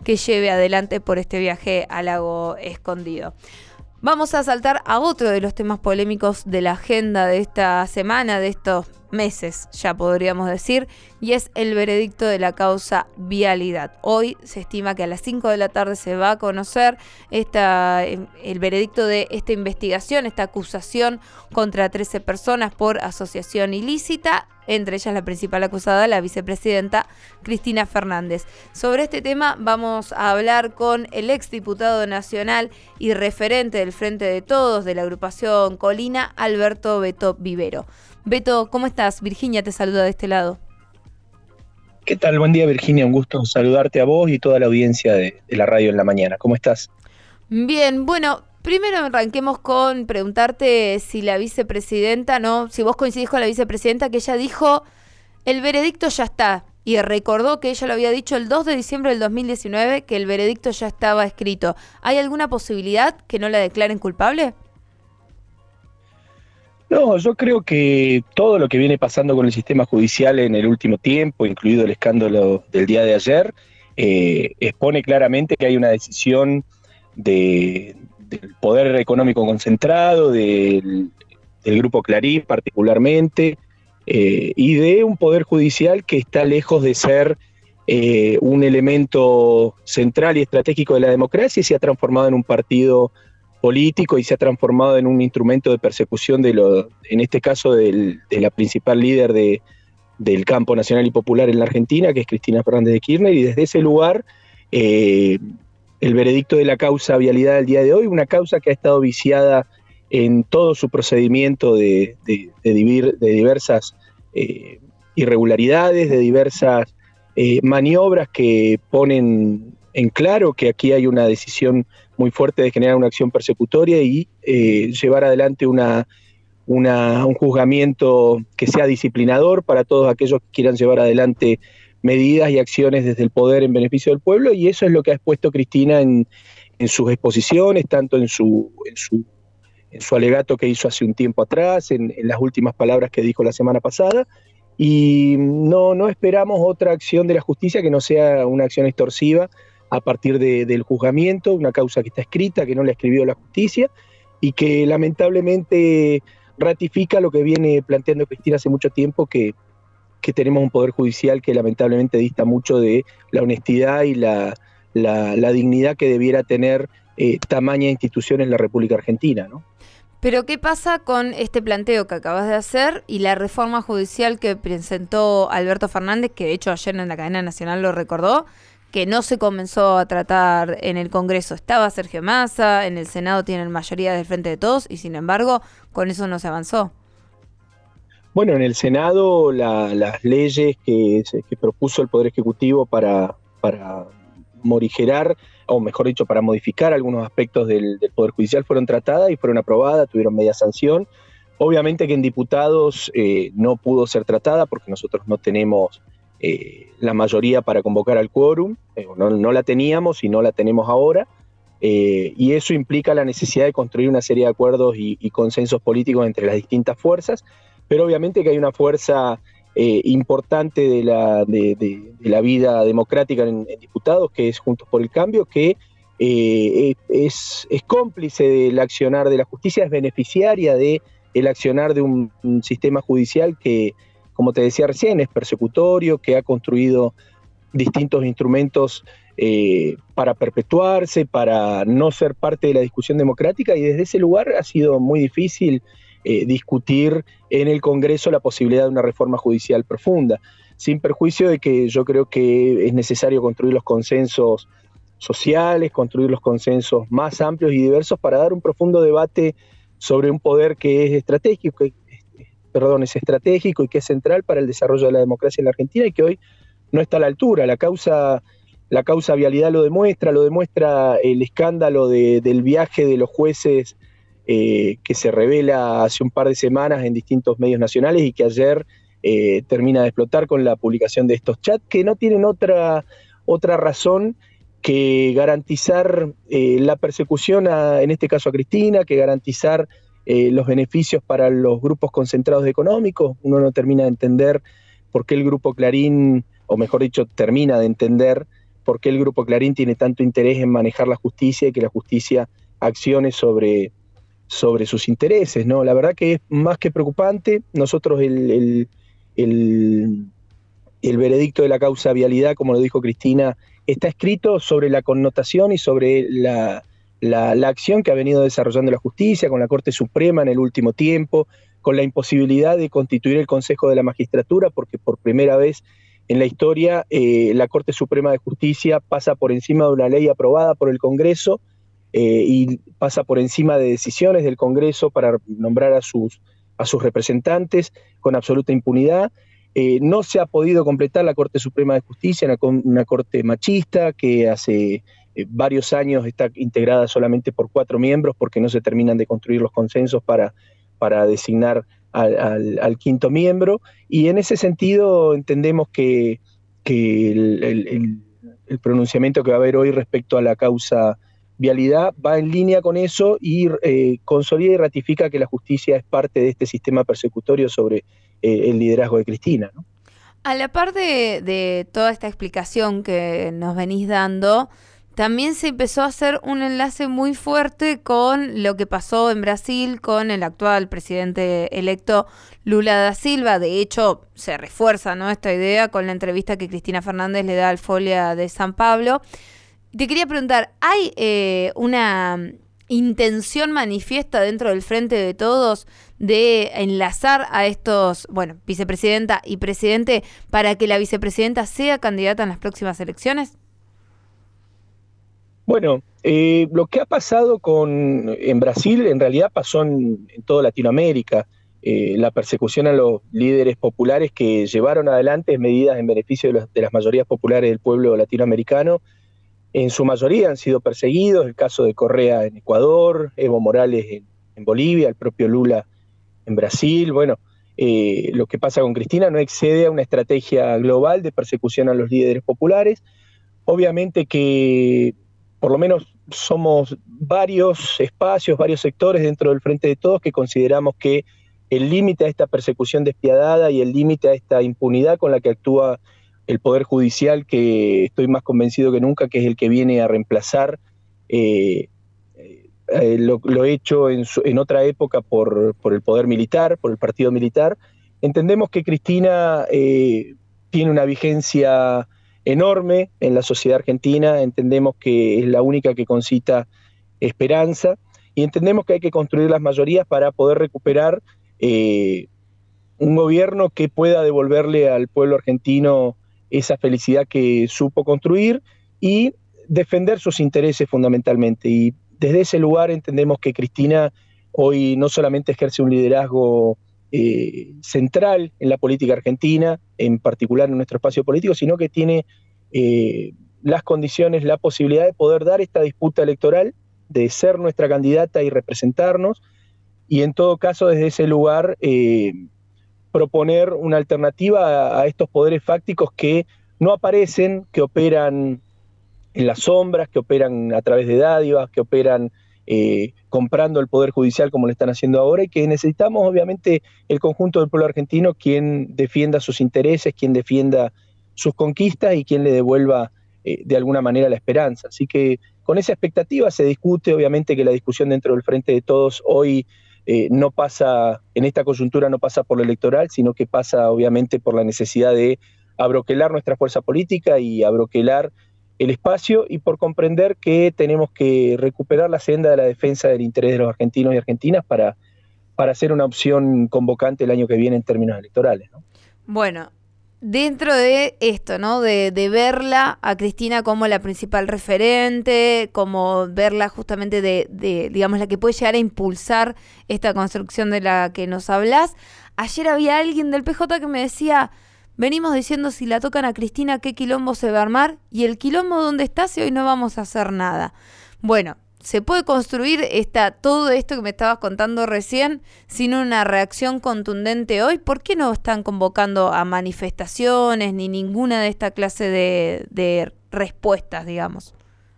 que lleve adelante por este viaje al Lago Escondido. Vamos a saltar a otro de los temas polémicos de la agenda de esta semana, de estos meses, ya podríamos decir, y es el veredicto de la causa Vialidad. Hoy se estima que a las 5 de la tarde se va a conocer el veredicto de esta investigación, esta acusación contra 13 personas por asociación ilícita, entre ellas la principal acusada, la vicepresidenta Cristina Fernández. Sobre este tema vamos a hablar con el exdiputado nacional y referente del Frente de Todos de la agrupación Colina, Alberto Beto Vivero. Beto, ¿cómo estás? Virginia te saluda de este lado. ¿Qué tal? Buen día, Virginia. Un gusto saludarte a vos y toda la audiencia de la radio en la mañana. ¿Cómo estás? Bien, bueno, primero arranquemos con preguntarte si la vicepresidenta, si vos coincidís con la vicepresidenta, que ella dijo el veredicto ya está, y recordó que ella lo había dicho el 2 de diciembre del 2019, que el veredicto ya estaba escrito. ¿Hay alguna posibilidad que no la declaren culpable? No, yo creo que todo lo que viene pasando con el sistema judicial en el último tiempo, incluido el escándalo del día de ayer, expone claramente que hay una decisión del poder económico concentrado, del Grupo Clarín particularmente, y de un poder judicial que está lejos de ser un elemento central y estratégico de la democracia y se ha transformado en un partido político y se ha transformado en un instrumento de persecución en este caso de la principal líder del campo nacional y popular en la Argentina, que es Cristina Fernández de Kirchner, y desde ese lugar el veredicto de la causa Vialidad del día de hoy, una causa que ha estado viciada en todo su procedimiento de diversas irregularidades, de diversas maniobras que ponen en claro que aquí hay una decisión muy fuerte de generar una acción persecutoria y llevar adelante un juzgamiento que sea disciplinador para todos aquellos que quieran llevar adelante medidas y acciones desde el poder en beneficio del pueblo, y eso es lo que ha expuesto Cristina en sus exposiciones, tanto en su alegato que hizo hace un tiempo atrás, en las últimas palabras que dijo la semana pasada, y no esperamos otra acción de la justicia que no sea una acción extorsiva a partir del juzgamiento, una causa que está escrita, que no la escribió la justicia, y que lamentablemente ratifica lo que viene planteando Cristina hace mucho tiempo, que tenemos un poder judicial que lamentablemente dista mucho de la honestidad y la dignidad que debiera tener tamaña institución en la República Argentina, ¿no? Pero ¿qué pasa con este planteo que acabas de hacer y la reforma judicial que presentó Alberto Fernández, que de hecho ayer en la cadena nacional lo recordó, que no se comenzó a tratar en el Congreso? Estaba Sergio Massa, en el Senado tienen mayoría del Frente de Todos y sin embargo con eso no se avanzó. Bueno, en el Senado las leyes que propuso el Poder Ejecutivo para morigerar, o mejor dicho, para modificar algunos aspectos del Poder Judicial fueron tratadas y fueron aprobadas, tuvieron media sanción. Obviamente que en diputados no pudo ser tratada porque nosotros no tenemos la mayoría para convocar al quórum, no la teníamos y no la tenemos ahora, y eso implica la necesidad de construir una serie de acuerdos y consensos políticos entre las distintas fuerzas, pero obviamente que hay una fuerza importante de la vida democrática en diputados, que es Juntos por el Cambio, que es cómplice del accionar de la justicia, es beneficiaria del accionar de un sistema judicial que, como te decía recién, es persecutorio, que ha construido distintos instrumentos para perpetuarse, para no ser parte de la discusión democrática, y desde ese lugar ha sido muy difícil discutir en el Congreso la posibilidad de una reforma judicial profunda, sin perjuicio de que yo creo que es necesario construir los consensos sociales, construir los consensos más amplios y diversos para dar un profundo debate sobre un poder que es estratégico y que es central para el desarrollo de la democracia en la Argentina y que hoy no está a la altura. La causa Vialidad lo demuestra el escándalo del viaje de los jueces que se revela hace un par de semanas en distintos medios nacionales y que ayer termina de explotar con la publicación de estos chats que no tienen otra razón que garantizar la persecución en este caso a Cristina, que garantizar los beneficios para los grupos concentrados económicos. Uno no termina de entender por qué el Grupo Clarín, o mejor dicho, termina de entender por qué el Grupo Clarín tiene tanto interés en manejar la justicia y que la justicia accione sobre sus intereses, ¿no? La verdad que es más que preocupante. Nosotros el veredicto de la causa vialidad, como lo dijo Cristina, está escrito sobre la connotación y sobre la acción que ha venido desarrollando la justicia con la Corte Suprema en el último tiempo, con la imposibilidad de constituir el Consejo de la Magistratura, porque por primera vez en la historia la Corte Suprema de Justicia pasa por encima de una ley aprobada por el Congreso y pasa por encima de decisiones del Congreso para nombrar a sus representantes con absoluta impunidad. No se ha podido completar la Corte Suprema de Justicia, una corte machista que hace varios años está integrada solamente por 4 miembros porque no se terminan de construir los consensos para designar al 5º miembro, y en ese sentido entendemos que el pronunciamiento que va a haber hoy respecto a la causa vialidad va en línea con eso y consolida y ratifica que la justicia es parte de este sistema persecutorio sobre el liderazgo de Cristina, ¿no? A la par de toda esta explicación que nos venís dando, también se empezó a hacer un enlace muy fuerte con lo que pasó en Brasil con el actual presidente electo Lula da Silva. De hecho, se refuerza, ¿no?, esta idea con la entrevista que Cristina Fernández le da al Folha de San Pablo. Te quería preguntar, ¿hay una intención manifiesta dentro del Frente de Todos de enlazar a estos, vicepresidenta y presidente, para que la vicepresidenta sea candidata en las próximas elecciones? Bueno, lo que ha pasado en Brasil en realidad pasó en toda Latinoamérica. La persecución a los líderes populares que llevaron adelante medidas en beneficio de las mayorías populares del pueblo latinoamericano, en su mayoría han sido perseguidos. El caso de Correa en Ecuador, Evo Morales en Bolivia, el propio Lula en Brasil. Bueno, lo que pasa con Cristina no excede a una estrategia global de persecución a los líderes populares. Obviamente que por lo menos somos varios espacios, varios sectores dentro del Frente de Todos que consideramos que el límite a esta persecución despiadada y el límite a esta impunidad con la que actúa el Poder Judicial, que estoy más convencido que nunca que es el que viene a reemplazar lo hecho en otra época por el Poder Militar, por el Partido Militar. Entendemos que Cristina tiene una vigencia enorme en la sociedad argentina, entendemos que es la única que concita esperanza y entendemos que hay que construir las mayorías para poder recuperar un gobierno que pueda devolverle al pueblo argentino esa felicidad que supo construir y defender sus intereses fundamentalmente. Y desde ese lugar entendemos que Cristina hoy no solamente ejerce un liderazgo central en la política argentina, en particular en nuestro espacio político, sino que tiene las condiciones, la posibilidad de poder dar esta disputa electoral, de ser nuestra candidata y representarnos, y en todo caso desde ese lugar proponer una alternativa a estos poderes fácticos que no aparecen, que operan en las sombras, que operan a través de dádivas, que operan comprando el Poder Judicial como lo están haciendo ahora, y que necesitamos obviamente el conjunto del pueblo argentino quien defienda sus intereses, quien defienda sus conquistas y quien le devuelva de alguna manera la esperanza. Así que con esa expectativa se discute. Obviamente que la discusión dentro del Frente de Todos hoy no pasa, en esta coyuntura no pasa por lo electoral, sino que pasa obviamente por la necesidad de abroquelar nuestra fuerza política y abroquelar el espacio, y por comprender que tenemos que recuperar la senda de la defensa del interés de los argentinos y argentinas para ser una opción convocante el año que viene en términos electorales, ¿no? Bueno, dentro de esto, ¿no?, de verla a Cristina como la principal referente, como verla justamente digamos, la que puede llegar a impulsar esta construcción de la que nos hablas, ayer había alguien del PJ que me decía: venimos diciendo si la tocan a Cristina qué quilombo se va a armar, y el quilombo dónde está si hoy no vamos a hacer nada. Bueno, ¿se puede construir todo esto que me estabas contando recién sin una reacción contundente hoy? ¿Por qué no están convocando a manifestaciones ni ninguna de esta clase de respuestas, digamos?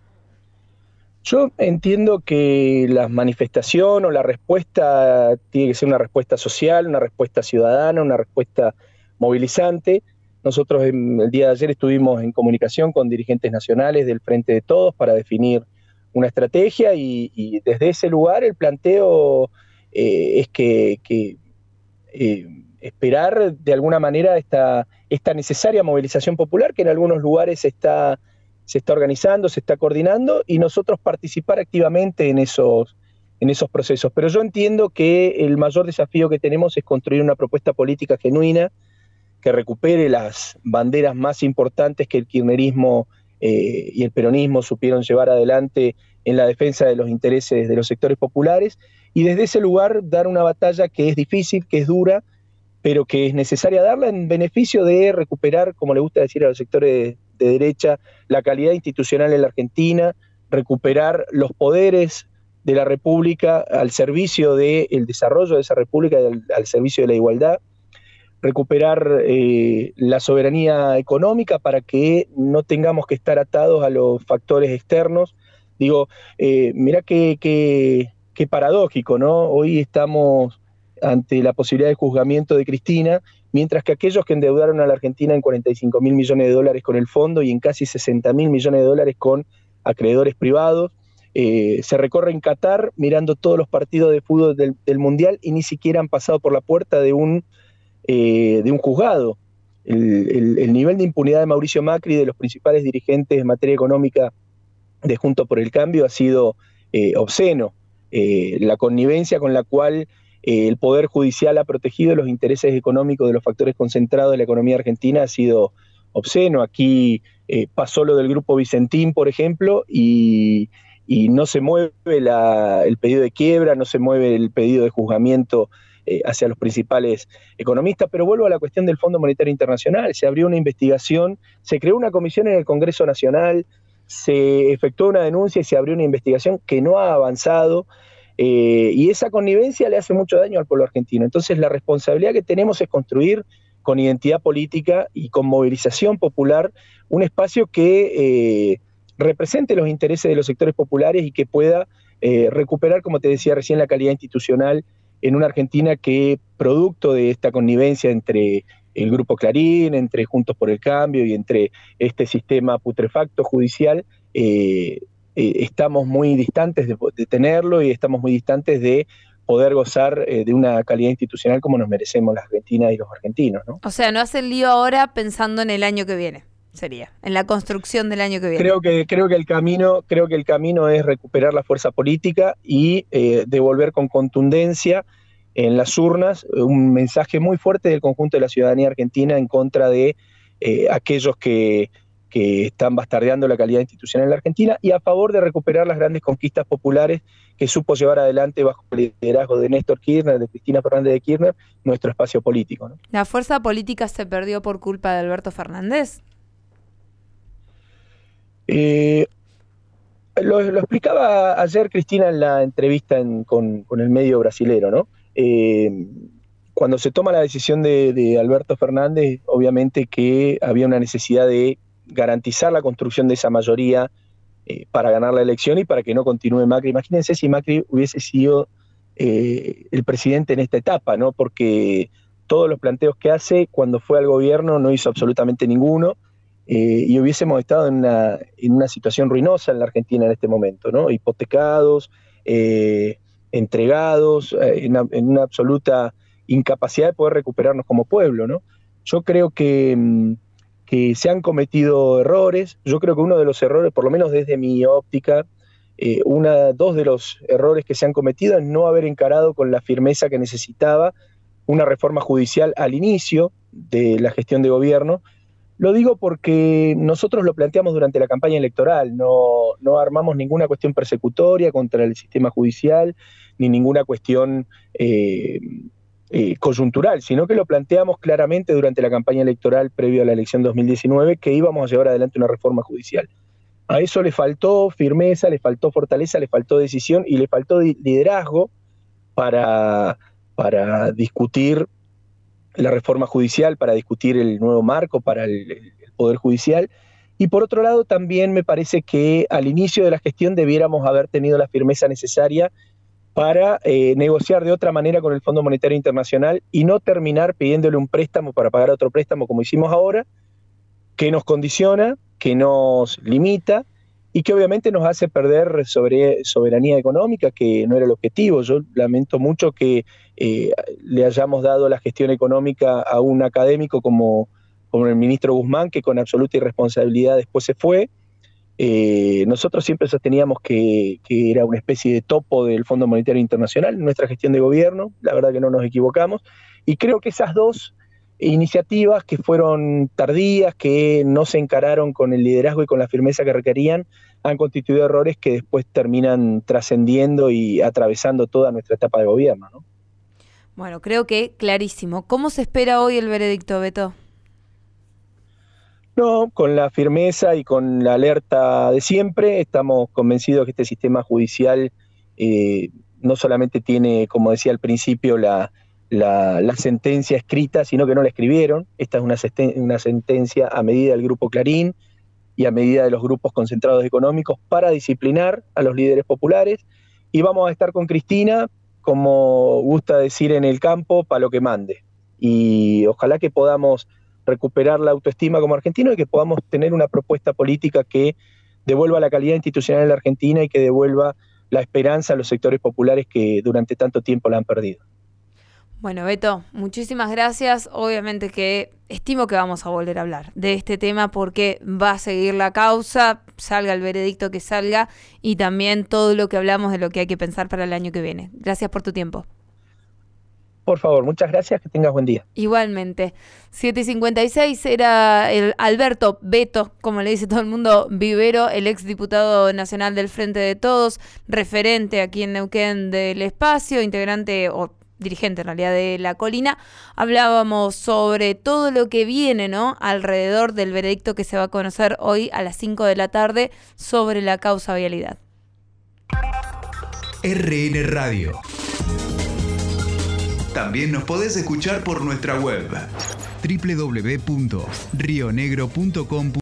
Yo entiendo que la manifestación o la respuesta tiene que ser una respuesta social, una respuesta ciudadana, una respuesta movilizante. Nosotros el día de ayer estuvimos en comunicación con dirigentes nacionales del Frente de Todos para definir una estrategia y desde ese lugar el planteo es que esperar de alguna manera esta necesaria movilización popular que en algunos lugares se está organizando, se está coordinando y nosotros participar activamente en esos procesos. Pero yo entiendo que el mayor desafío que tenemos es construir una propuesta política genuina que recupere las banderas más importantes que el kirchnerismo y el peronismo supieron llevar adelante en la defensa de los intereses de los sectores populares y desde ese lugar dar una batalla que es difícil, que es dura, pero que es necesaria darla en beneficio de recuperar, como le gusta decir a los sectores de derecha, la calidad institucional en la Argentina, recuperar los poderes de la República al servicio del desarrollo de esa República, al servicio de la igualdad, recuperar la soberanía económica para que no tengamos que estar atados a los factores externos. Digo, mirá qué paradójico, ¿no? Hoy estamos ante la posibilidad de juzgamiento de Cristina, mientras que aquellos que endeudaron a la Argentina en 45.000 millones de dólares con el fondo y en casi 60.000 millones de dólares con acreedores privados, se recorren Qatar mirando todos los partidos de fútbol del Mundial y ni siquiera han pasado por la puerta de un juzgado. El nivel de impunidad de Mauricio Macri y de los principales dirigentes en materia económica de Juntos por el Cambio ha sido obsceno. La connivencia con la cual el Poder Judicial ha protegido los intereses económicos de los factores concentrados de la economía argentina ha sido obsceno. Aquí pasó lo del Grupo Vicentín, por ejemplo, y no se mueve el pedido de quiebra, no se mueve el pedido de juzgamiento hacia los principales economistas, pero vuelvo a la cuestión del Fondo Monetario Internacional. Se abrió una investigación, se creó una comisión en el Congreso Nacional, se efectuó una denuncia y se abrió una investigación que no ha avanzado, y esa connivencia le hace mucho daño al pueblo argentino. Entonces la responsabilidad que tenemos es construir con identidad política y con movilización popular un espacio que represente los intereses de los sectores populares y que pueda recuperar, como te decía recién, la calidad institucional en una Argentina que, producto de esta connivencia entre el Grupo Clarín, entre Juntos por el Cambio y entre este sistema putrefacto judicial, estamos muy distantes de tenerlo y estamos muy distantes de poder gozar de una calidad institucional como nos merecemos las argentinas y los argentinos, ¿no? O sea, no hacen lío ahora pensando en el año que viene, sería, en la construcción del año que viene. Creo que el camino es recuperar la fuerza política y devolver con contundencia en las urnas un mensaje muy fuerte del conjunto de la ciudadanía argentina en contra de aquellos que están bastardeando la calidad institucional en la Argentina y a favor de recuperar las grandes conquistas populares que supo llevar adelante bajo el liderazgo de Néstor Kirchner, de Cristina Fernández de Kirchner, nuestro espacio político, ¿no? ¿La fuerza política se perdió por culpa de Alberto Fernández? Lo explicaba ayer Cristina en la entrevista con el medio brasilero, ¿no? Cuando se toma la decisión de Alberto Fernández, obviamente que había una necesidad de garantizar la construcción de esa mayoría para ganar la elección y para que no continúe Macri. Imagínense si Macri hubiese sido el presidente en esta etapa, ¿no? Porque todos los planteos que hace cuando fue al gobierno no hizo absolutamente ninguno, y hubiésemos estado en una situación ruinosa en la Argentina en este momento, ¿no? Hipotecados, entregados, en una absoluta incapacidad de poder recuperarnos como pueblo, ¿no? Yo creo que se han cometido errores. Yo creo que uno de los errores, por lo menos desde mi óptica, dos de los errores que se han cometido es no haber encarado con la firmeza que necesitaba una reforma judicial al inicio de la gestión de gobierno. Lo digo porque nosotros lo planteamos durante la campaña electoral, no armamos ninguna cuestión persecutoria contra el sistema judicial, ni ninguna cuestión coyuntural, sino que lo planteamos claramente durante la campaña electoral previo a la elección 2019, que íbamos a llevar adelante una reforma judicial. A eso le faltó firmeza, le faltó fortaleza, le faltó decisión y le faltó liderazgo para discutir la reforma judicial, para discutir el nuevo marco para el Poder Judicial. Y por otro lado, también me parece que al inicio de la gestión debiéramos haber tenido la firmeza necesaria para negociar de otra manera con el Fondo Monetario Internacional y no terminar pidiéndole un préstamo para pagar otro préstamo como hicimos ahora, que nos condiciona, que nos limita y que obviamente nos hace perder soberanía económica, que no era el objetivo. Yo lamento mucho que le hayamos dado la gestión económica a un académico como el ministro Guzmán, que con absoluta irresponsabilidad después se fue. Nosotros siempre sosteníamos que era una especie de topo del Fondo Monetario Internacional en nuestra gestión de gobierno, la verdad que no nos equivocamos, y creo que esas dos iniciativas que fueron tardías, que no se encararon con el liderazgo y con la firmeza que requerían, han constituido errores que después terminan trascendiendo y atravesando toda nuestra etapa de gobierno, ¿no? Bueno, creo que clarísimo. ¿Cómo se espera hoy el veredicto, Beto? No, con la firmeza y con la alerta de siempre, estamos convencidos que este sistema judicial no solamente tiene, como decía al principio, la sentencia escrita, sino que no la escribieron. Esta es una sentencia a medida del Grupo Clarín y a medida de los grupos concentrados económicos para disciplinar a los líderes populares, y vamos a estar con Cristina, como gusta decir en el campo, para lo que mande. Y ojalá que podamos recuperar la autoestima como argentinos y que podamos tener una propuesta política que devuelva la calidad institucional en la Argentina y que devuelva la esperanza a los sectores populares que durante tanto tiempo la han perdido. Bueno, Beto, muchísimas gracias. Obviamente que estimo que vamos a volver a hablar de este tema porque va a seguir la causa, salga el veredicto que salga, y también todo lo que hablamos de lo que hay que pensar para el año que viene. Gracias por tu tiempo. Por favor, muchas gracias, que tengas buen día. Igualmente. 7:56 era el Alberto Beto, como le dice todo el mundo, Vivero, el exdiputado nacional del Frente de Todos, referente aquí en Neuquén del espacio, integrante o dirigente en realidad de La Colina. Hablábamos sobre todo lo que viene, ¿no?, alrededor del veredicto que se va a conocer hoy a las 5 de la tarde sobre la causa vialidad. RN Radio. También nos podés escuchar por nuestra web www.rionegro.com.